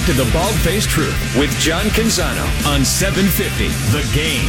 Back to the Bald-Faced Truth with John Canzano on 750 The Game.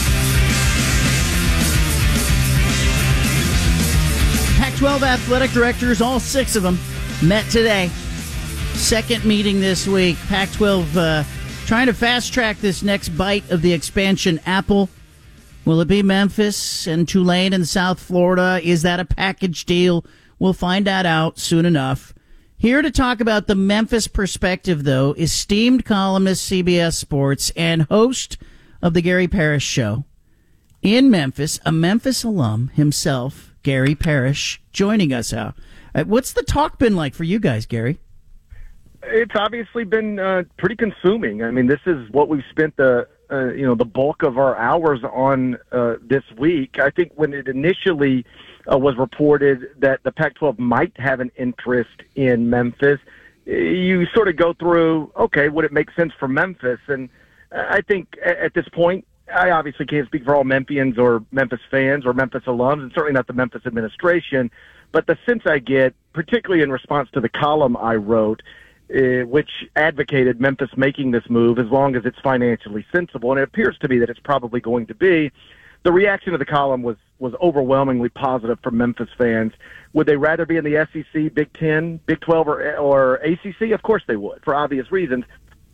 Pac-12 athletic directors, all 6 of them, met today. Second meeting this week. Pac-12 trying to fast-track this next bite of the expansion apple. Will it be Memphis and Tulane in South Florida? Is that a package deal? We'll find that out soon enough. Here to talk about the Memphis perspective, though, esteemed columnist CBS Sports and host of the Gary Parrish Show in Memphis, a Memphis alum himself, Gary Parrish, joining us out. What's the talk been like for you guys, Gary? It's obviously been pretty consuming. I mean, this is what we've spent the bulk of our hours on this week. I think when it initially was reported that the Pac-12 might have an interest in Memphis, you sort of go through, okay, would it make sense for Memphis? And I think at this point, I obviously can't speak for all Memphians or Memphis fans or Memphis alums, and certainly not the Memphis administration, but the sense I get, particularly in response to the column I wrote, which advocated Memphis making this move as long as it's financially sensible, and it appears to me that it's probably going to be. The reaction to the column was overwhelmingly positive from Memphis fans. Would they rather be in the SEC, Big Ten, Big 12, or ACC? Of course they would, for obvious reasons.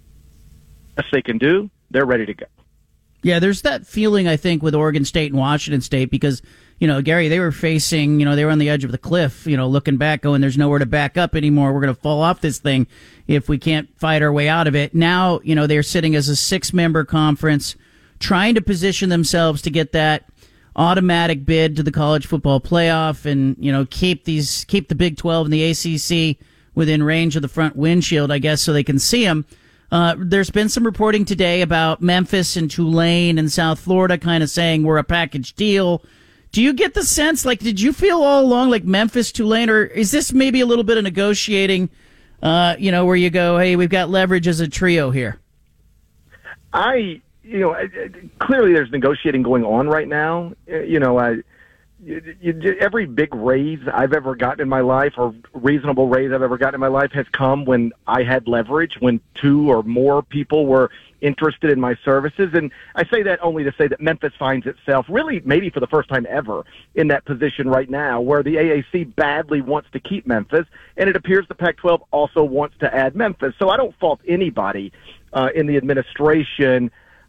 Best they can do, they're ready to go. Yeah, there's that feeling, I think, with Oregon State and Washington State because, Gary, they were facing, they were on the edge of the cliff, looking back, going, there's nowhere to back up anymore. We're going to fall off this thing if we can't fight our way out of it. Now, they're sitting as a 6-member conference, trying to position themselves to get that automatic bid to the college football playoff and, keep the Big 12 and the ACC within range of the front windshield, I guess, so they can see them. There's been some reporting today about Memphis and Tulane and South Florida kind of saying we're a package deal. Do you get the sense, did you feel all along like Memphis, Tulane, or is this maybe a little bit of negotiating, where you go, hey, we've got leverage as a trio here? Clearly there's negotiating going on right now. Every big raise I've ever gotten in my life, or reasonable raise I've ever gotten in my life, has come when I had leverage, when 2 or more people were interested in my services. And I say that only to say that Memphis finds itself, really maybe for the first time ever, in that position right now, where the AAC badly wants to keep Memphis, and it appears the Pac-12 also wants to add Memphis. So I don't fault anybody in the administration,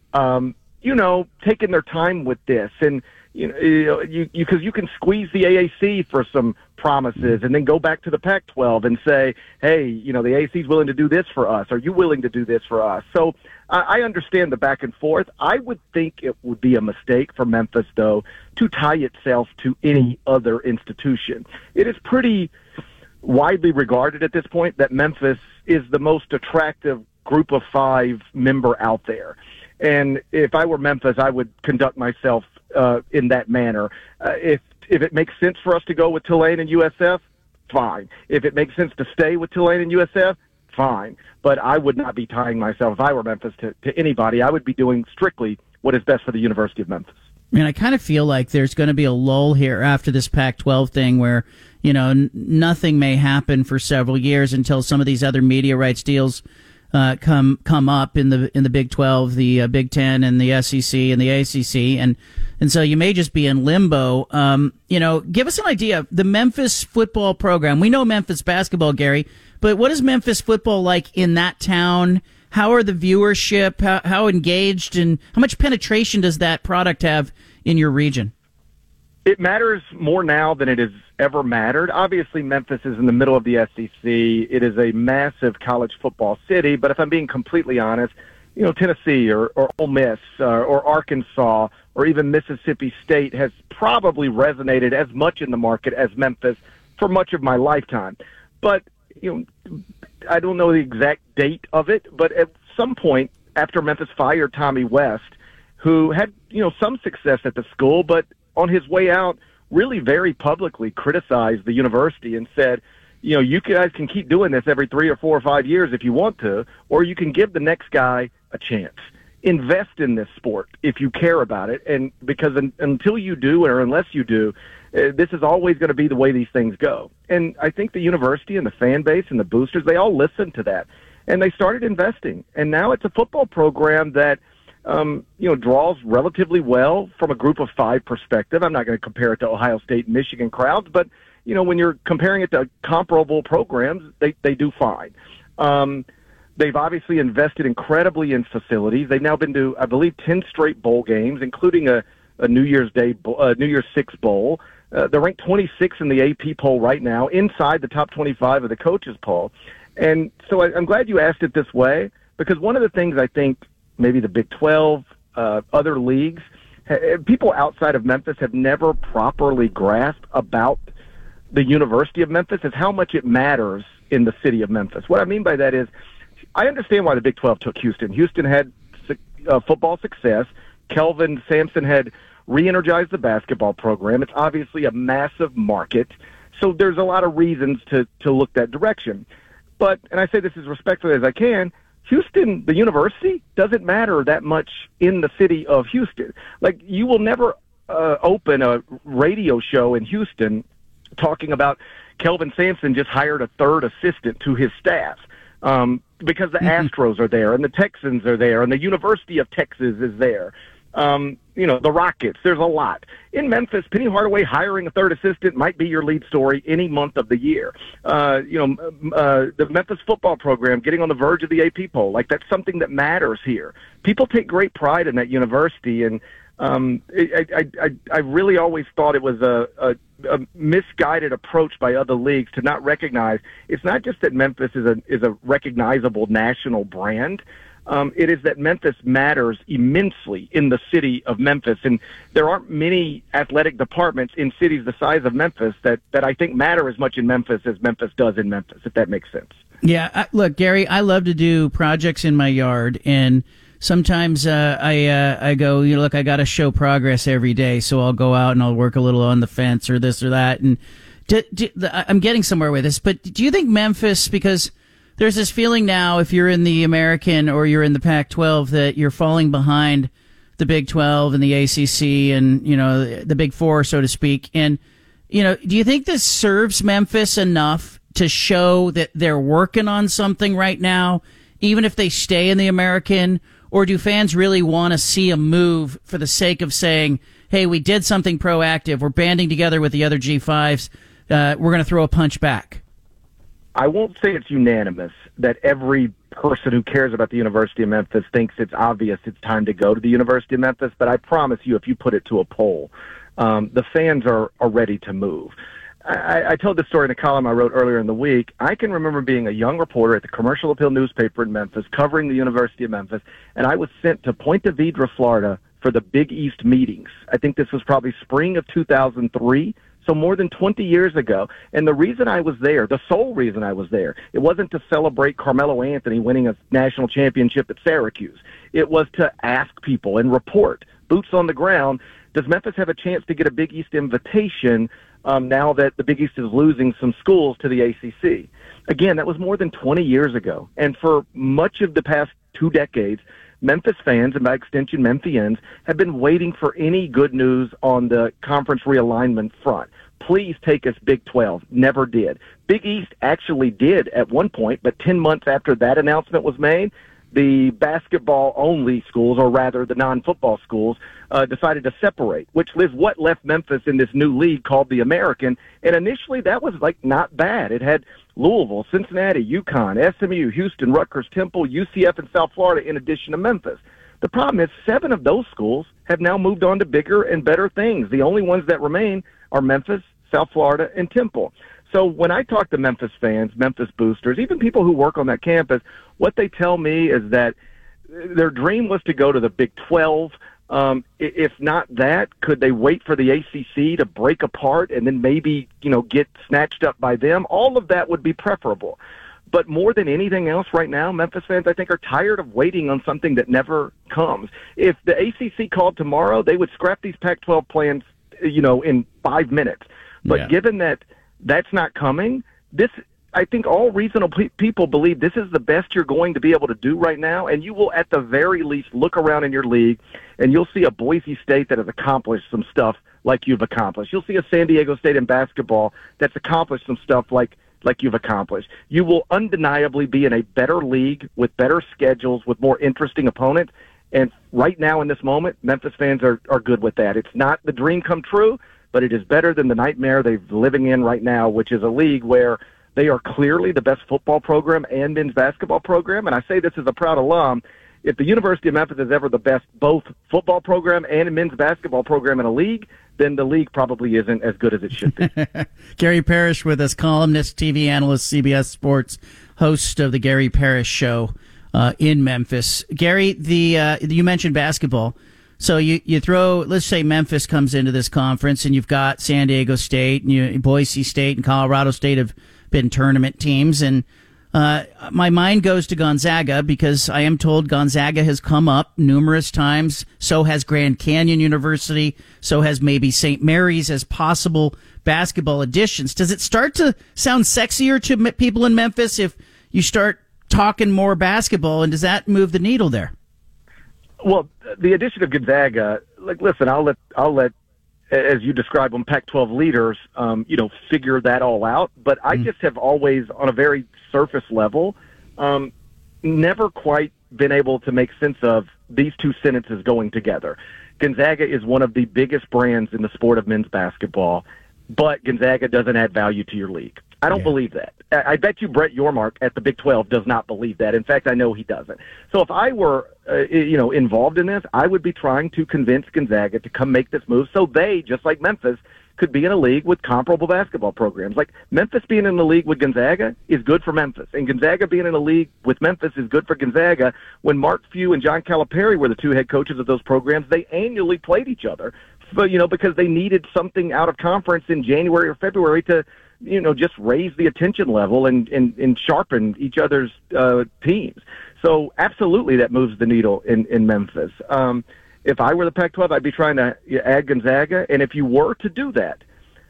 taking their time with this. And because you can squeeze the AAC for some promises and then go back to the Pac-12 and say, hey, the AAC is willing to do this for us. Are you willing to do this for us? So I understand the back and forth. I would think it would be a mistake for Memphis, though, to tie itself to any other institution. It is pretty widely regarded at this point that Memphis is the most attractive group of 5 member out there. And if I were Memphis, I would conduct myself in that manner. If it makes sense for us to go with Tulane and USF, fine. If it makes sense to stay with Tulane and USF, fine. But I would not be tying myself, if I were Memphis, to anybody. I would be doing strictly what is best for the University of Memphis. And I kind of feel like there's going to be a lull here after this Pac-12 thing where, nothing may happen for several years until some of these other media rights deals come up in the Big 12, the Big 10, and the SEC and the ACC, and so you may just be in limbo. Give us an idea. The Memphis football program. We know Memphis basketball, Gary, but what is Memphis football like in that town? How are the viewership? How engaged and how much penetration does that product have in your region? It matters more now than it has ever mattered. Obviously, Memphis is in the middle of the SEC. It is a massive college football city. But if I'm being completely honest, Tennessee or Ole Miss or Arkansas or even Mississippi State has probably resonated as much in the market as Memphis for much of my lifetime. But, I don't know the exact date of it, but at some point after Memphis fired Tommy West, who had, some success at the school, but on his way out, really very publicly criticized the university and said, you guys can keep doing this every 3 or 4 or 5 years if you want to, or you can give the next guy a chance. Invest in this sport if you care about it, and because until you do, or unless you do, this is always going to be the way these things go. And I think the university and the fan base and the boosters, they all listen to that. And they started investing. And now it's a football program that, draws relatively well from a group of 5 perspective. I'm not going to compare it to Ohio State and Michigan crowds, but, when you're comparing it to comparable programs, they do fine. They've obviously invested incredibly in facilities. They've now been to, I believe, 10 straight bowl games, including a New Year's Six bowl. They're ranked 26 in the AP poll right now, inside the top 25 of the coaches poll. And so I'm glad you asked it this way, because one of the things I think maybe the Big 12, other leagues, people outside of Memphis have never properly grasped about the University of Memphis is how much it matters in the city of Memphis. What I mean by that is, I understand why the Big 12 took Houston. Houston had football success. Kelvin Sampson had re-energized the basketball program. It's obviously a massive market, so there's a lot of reasons to look that direction. But, and I say this as respectfully as I can, Houston, the university, doesn't matter that much in the city of Houston. Like, you will never open a radio show in Houston talking about Kelvin Sampson just hired a 3rd assistant to his staff. Because the Astros are there, and the Texans are there, and the University of Texas is there. The Rockets, there's a lot. In Memphis, Penny Hardaway hiring a 3rd assistant might be your lead story any month of the year. The Memphis football program getting on the verge of the AP poll, like, that's something that matters here. People take great pride in that university, and I really always thought it was a misguided approach by other leagues to not recognize it's not just that Memphis is a recognizable national brand. It is that Memphis matters immensely in the city of Memphis, and there aren't many athletic departments in cities the size of Memphis that I think matter as much in Memphis as Memphis does in Memphis, if that makes sense. Yeah, look, Gary, I love to do projects in my yard, and sometimes I go, look, I got to show progress every day, so I'll go out and I'll work a little on the fence or this or that. And I'm getting somewhere with this, but do you think Memphis, because there's this feeling now, if you're in the American or you're in the Pac-12, that you're falling behind the Big 12 and the ACC and, the Big Four, so to speak. And, do you think this serves Memphis enough to show that they're working on something right now, even if they stay in the American? Or do fans really want to see a move for the sake of saying, hey, we did something proactive, we're banding together with the other G5s, we're going to throw a punch back? I won't say it's unanimous that every person who cares about the University of Memphis thinks it's obvious it's time to go to the University of Memphis, but I promise you, if you put it to a poll, the fans are ready to move. I told this story in a column I wrote earlier in the week. I can remember being a young reporter at the Commercial Appeal newspaper in Memphis, covering the University of Memphis, and I was sent to Point Vedra, Florida, for the Big East meetings. I think this was probably spring of 2003, so more than 20 years ago. And the reason I was there, the sole reason I was there, it wasn't to celebrate Carmelo Anthony winning a national championship at Syracuse. It was to ask people and report, boots on the ground, does Memphis have a chance to get a Big East invitation now that the Big East is losing some schools to the ACC? Again, that was more than 20 years ago. And for much of the past 2 decades, Memphis fans, and by extension Memphians, have been waiting for any good news on the conference realignment front. Please take us Big 12. Never did. Big East actually did at one point, but 10 months after that announcement was made, the basketball-only schools, or rather the non-football schools, decided to separate, which is what left Memphis in this new league called the American. And initially that was, not bad. It had Louisville, Cincinnati, UConn, SMU, Houston, Rutgers, Temple, UCF, and South Florida in addition to Memphis. The problem is 7 of those schools have now moved on to bigger and better things. The only ones that remain are Memphis, South Florida, and Temple. So when I talk to Memphis fans, Memphis boosters, even people who work on that campus, what they tell me is that their dream was to go to the Big 12. If not that, could they wait for the ACC to break apart and then maybe, get snatched up by them? All of that would be preferable. But more than anything else right now, Memphis fans, I think, are tired of waiting on something that never comes. If the ACC called tomorrow, they would scrap these Pac-12 plans, in 5 minutes. But given that that's not coming, I think all reasonable people believe this is the best you're going to be able to do right now, and you will at the very least look around in your league, and you'll see a Boise State that has accomplished some stuff like you've accomplished. You'll see a San Diego State in basketball that's accomplished some stuff like like you've accomplished. You will undeniably be in a better league with better schedules, with more interesting opponents. And right now in this moment, Memphis fans are good with that. It's not the dream come true, but it is better than the nightmare they're living in right now, which is a league where they are clearly the best football program and men's basketball program. And I say this as a proud alum. If the University of Memphis is ever the best both football program and men's basketball program in a league, then the league probably isn't as good as it should be. Gary Parrish with us, columnist, TV analyst, CBS Sports, host of the Gary Parrish Show in Memphis. Gary, you mentioned basketball. So you throw, let's say Memphis comes into this conference, and you've got San Diego State, and Boise State and Colorado State have been tournament teams, and my mind goes to Gonzaga because I am told Gonzaga has come up numerous times. So has Grand Canyon University. So has maybe St. Mary's as possible basketball additions. Does it start to sound sexier to people in Memphis if you start talking more basketball, and does that move the needle there? Well, the addition of Gonzaga, listen, I'll let as you describe them, Pac-12 leaders, figure that all out. But I just have always, on a very surface level, never quite been able to make sense of these two sentences going together. Gonzaga is one of the biggest brands in the sport of men's basketball, but Gonzaga doesn't add value to your league. I don't believe that. I bet you Brett Yormark at the Big 12 does not believe that. In fact, I know he doesn't. So if I were, involved in this, I would be trying to convince Gonzaga to come make this move so they, just like Memphis, could be in a league with comparable basketball programs. Like Memphis being in the league with Gonzaga is good for Memphis, and Gonzaga being in a league with Memphis is good for Gonzaga. When Mark Few and John Calipari were the two head coaches of those programs, they annually played each other, because they needed something out of conference in January or February to just raise the attention level and sharpen each other's teams. So absolutely that moves the needle in Memphis. If I were the Pac-12, I'd be trying to add Gonzaga. And if you were to do that,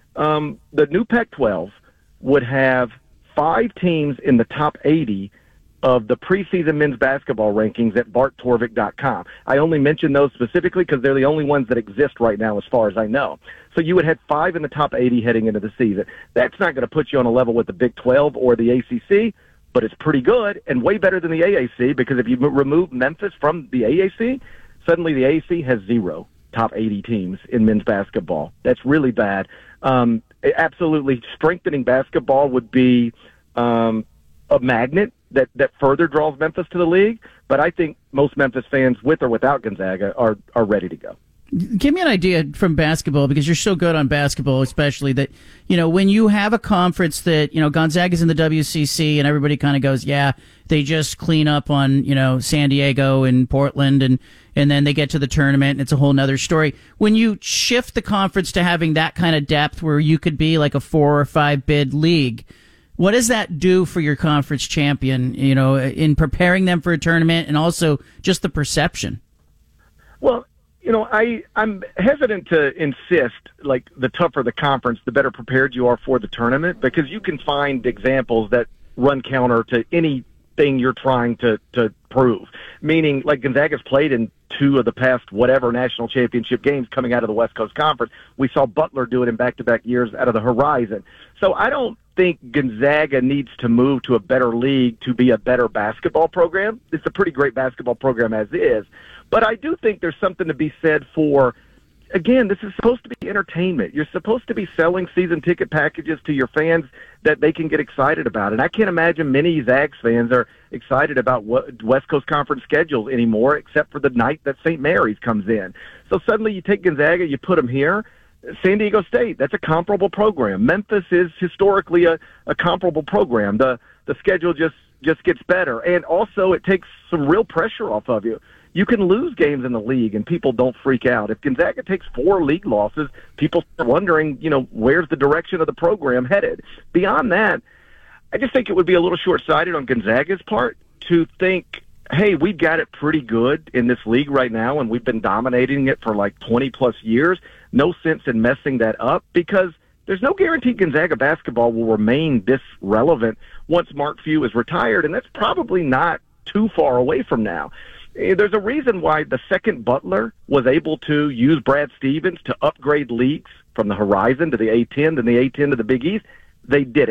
the new Pac-12 would have 5 teams in the top 80 of the preseason men's basketball rankings at barttorvik.com. I only mention those specifically because they're the only ones that exist right now as far as I know. So you would have 5 in the top 80 heading into the season. That's not going to put you on a level with the Big 12 or the ACC, but it's pretty good and way better than the AAC, because if you remove Memphis from the AAC, suddenly the AAC has 0 top 80 teams in men's basketball. That's really bad. Absolutely strengthening basketball would be a magnet that further draws Memphis to the league, but I think most Memphis fans, with or without Gonzaga, are ready to go. Give me an idea from basketball, because you're so good on basketball, especially that, when you have a conference that, Gonzaga's in the WCC and everybody kind of goes, yeah, they just clean up on, San Diego and Portland and then they get to the tournament and it's a whole nother story. When you shift the conference to having that kind of depth where you could be like a 4 or 5 bid league, what does that do for your conference champion, in preparing them for a tournament and also just the perception? Well, I'm hesitant to insist, like, the tougher the conference, the better prepared you are for the tournament, because you can find examples that run counter to anything you're trying to prove. Meaning, like, Gonzaga's played in 2 of the past whatever national championship games coming out of the West Coast Conference. We saw Butler do it in back-to-back years out of the Horizon. So I don't think Gonzaga needs to move to a better league to be a better basketball program. It's a pretty great basketball program as is. But I do think there's something to be said for, again, this is supposed to be entertainment. You're supposed to be selling season ticket packages to your fans that they can get excited about. And I can't imagine many Zags fans are excited about what West Coast Conference schedules anymore, except for the night that St. Mary's comes in. So suddenly you take Gonzaga, you put them here. San Diego State, that's a comparable program. Memphis is historically a comparable program. The schedule just gets better. And also it takes some real pressure off of you. You can lose games in the league and people don't freak out. If Gonzaga takes 4 league losses, people start wondering, where's the direction of the program headed? Beyond that, I just think it would be a little short-sighted on Gonzaga's part to think, hey, we've got it pretty good in this league right now and we've been dominating it for like 20-plus years. No sense in messing that up, because there's no guarantee Gonzaga basketball will remain this relevant once Mark Few is retired, and that's probably not too far away from now. There's a reason why the second Butler was able to use Brad Stevens to upgrade leagues from the Horizon to the A10 and the A10 to the Big East. They did it.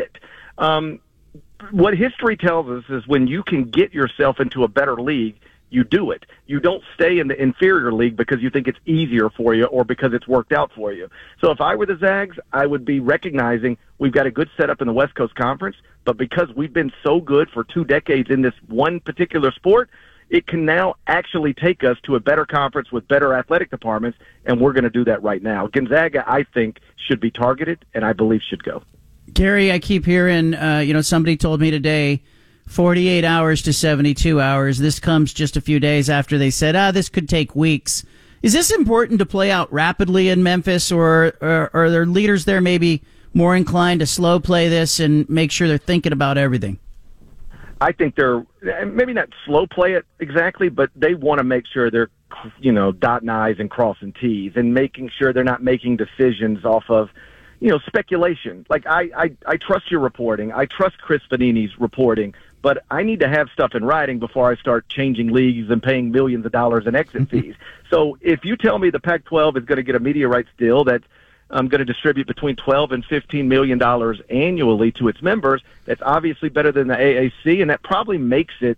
What history tells us is when you can get yourself into a better league, you do it. You don't stay in the inferior league because you think it's easier for you or because it's worked out for you. So if I were the Zags, I would be recognizing we've got a good setup in the West Coast Conference, but because we've been so good for 2 decades in this one particular sport, it can now actually take us to a better conference with better athletic departments, and we're going to do that right now. Gonzaga, I think, should be targeted, and I believe should go. Gary, I keep hearing, somebody told me today, 48 hours to 72 hours. This comes just a few days after they said, this could take weeks. Is this important to play out rapidly in Memphis, or are their leaders there maybe more inclined to slow play this and make sure they're thinking about everything? I think they're maybe not slow play it exactly, but they want to make sure they're, dotting I's and crossing T's and making sure they're not making decisions off of, speculation. Like I trust your reporting. I trust Chris Vanini's reporting, but I need to have stuff in writing before I start changing leagues and paying millions of dollars in exit fees. So if you tell me the Pac-12 is going to get a media rights deal that I'm going to distribute between $12 and $15 million annually to its members, that's obviously better than the AAC, and that probably makes it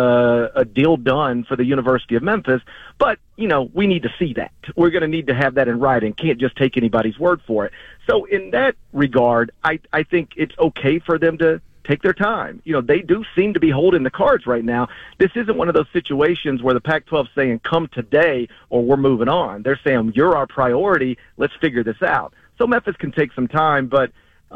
a deal done for the University of Memphis. But, we need to see that. We're going to need to have that in writing. Can't just take anybody's word for it. So in that regard, I think it's okay for them to take their time. They do seem to be holding the cards right now. This isn't one of those situations where the Pac-12 is saying, come today or we're moving on. They're saying, you're our priority. Let's figure this out. So Memphis can take some time, but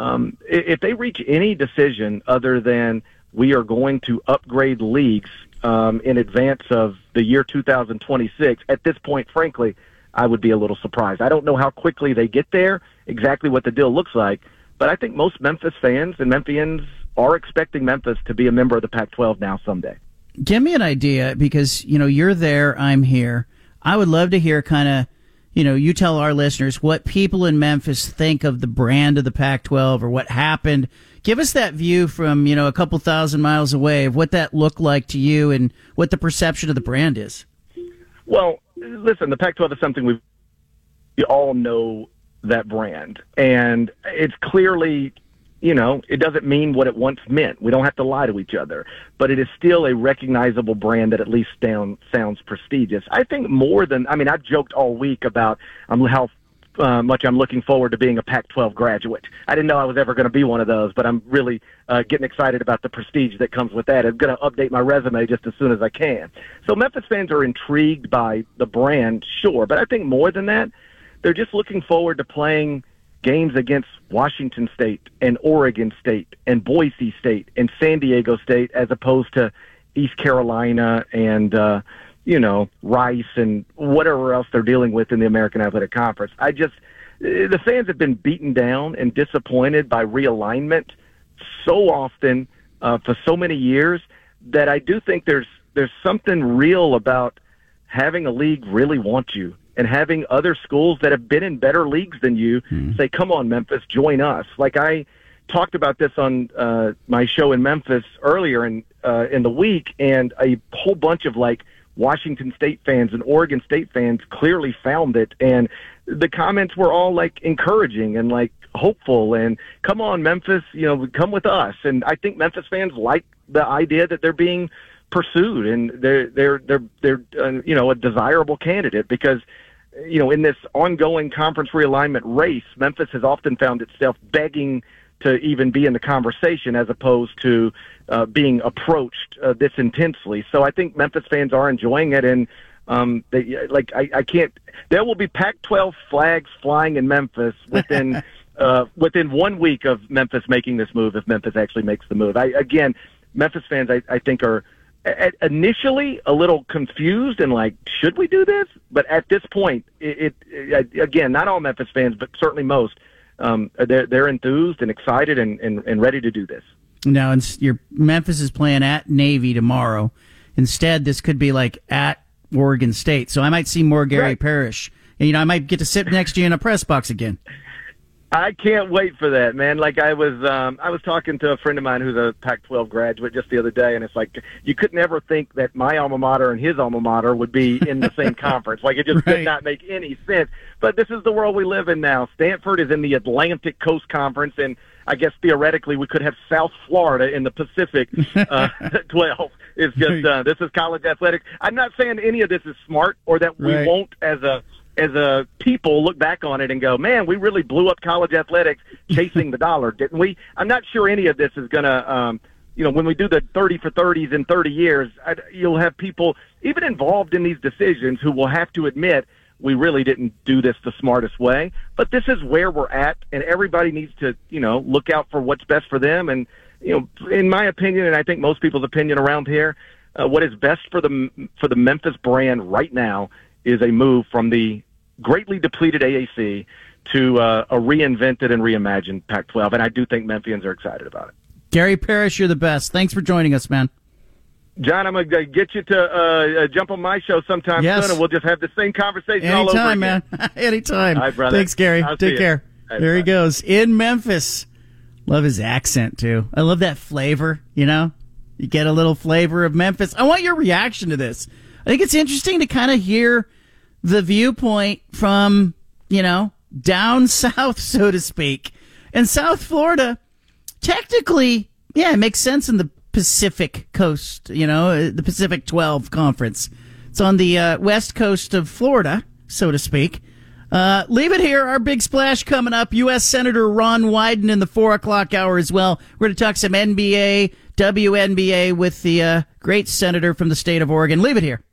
if they reach any decision other than we are going to upgrade leagues in advance of the year 2026, at this point, frankly, I would be a little surprised. I don't know how quickly they get there, exactly what the deal looks like, but I think most Memphis fans and Memphians are expecting Memphis to be a member of the Pac-12 now someday. Give me an idea, because, you're there, I'm here. I would love to hear kind of, you tell our listeners what people in Memphis think of the brand of the Pac-12 or what happened. Give us that view from, a couple thousand miles away of what that looked like to you and what the perception of the brand is. Well, listen, the Pac-12 is something we all know that brand, and it's clearly, it doesn't mean what it once meant. We don't have to lie to each other, but it is still a recognizable brand that at least sounds prestigious. I think more than, I've joked all week about how much I'm looking forward to being a Pac-12 graduate. I didn't know I was ever going to be one of those, but I'm really getting excited about the prestige that comes with that. I'm going to update my resume just as soon as I can. So Memphis fans are intrigued by the brand, sure, but I think more than that, they're just looking forward to playing games against Washington State and Oregon State and Boise State and San Diego State as opposed to East Carolina and, Rice and whatever else they're dealing with in the American Athletic Conference. The fans have been beaten down and disappointed by realignment so often for so many years that I do think there's something real about having a league really want you and having other schools that have been in better leagues than you say, come on, Memphis, join us. Like I talked about this on my show in Memphis earlier in the week, and a whole bunch of Washington State fans and Oregon State fans clearly found it, and the comments were all encouraging and hopeful and come on, Memphis, come with us. And I think Memphis fans like the idea that they're being pursued and they're a desirable candidate because in this ongoing conference realignment race, Memphis has often found itself begging to even be in the conversation as opposed to being approached this intensely. So I think Memphis fans are enjoying it, and I can't. There will be Pac-12 flags flying in Memphis within 1 week of Memphis making this move. If Memphis actually makes the move, Memphis fans I think are initially a little confused and should we do this? But at this point, it again, not all Memphis fans, but certainly most. They're enthused and excited and ready to do this. Now, Memphis is playing at Navy tomorrow. Instead, this could be at Oregon State. So I might see more Gary Parrish. And, I might get to sit next to you in a press box again. I can't wait for that, man. Like I was talking to a friend of mine who's a Pac-12 graduate just the other day, and it's like you could never think that my alma mater and his alma mater would be in the same conference. Like it just Right. did not make any sense. But this is the world we live in now. Stanford is in the Atlantic Coast Conference, and I guess theoretically we could have South Florida in the Pacific 12. It's just this is college athletics. I'm not saying any of this is smart or that we Right. won't as a people look back on it and go, man, we really blew up college athletics chasing the dollar, didn't we? I'm not sure any of this is going to, when we do the 30 for 30s in 30 years, you'll have people even involved in these decisions who will have to admit we really didn't do this the smartest way. But this is where we're at, and everybody needs to, look out for what's best for them. And, in my opinion, and I think most people's opinion around here, what is best for the Memphis brand right now is a move from the greatly depleted AAC to a reinvented and reimagined Pac-12, and I do think Memphians are excited about it. Gary Parrish, you're the best. Thanks for joining us, man. John, I'm going to get you to jump on my show sometime soon, and we'll just have the same conversation all over again. Anytime, man. Anytime. All right, brother. Thanks, Gary. Take care. Right, there he bye. goes. In Memphis. Love his accent, too. I love that flavor, You get a little flavor of Memphis. I want your reaction to this. I think it's interesting to kind of hear the viewpoint from, down south, so to speak. And South Florida, technically, it makes sense in the Pacific Coast, the Pacific 12 Conference. It's on the west coast of Florida, so to speak. Leave it here. Our big splash coming up. U.S. Senator Ron Wyden in the 4 o'clock hour as well. We're going to talk some NBA, WNBA with the great senator from the state of Oregon. Leave it here.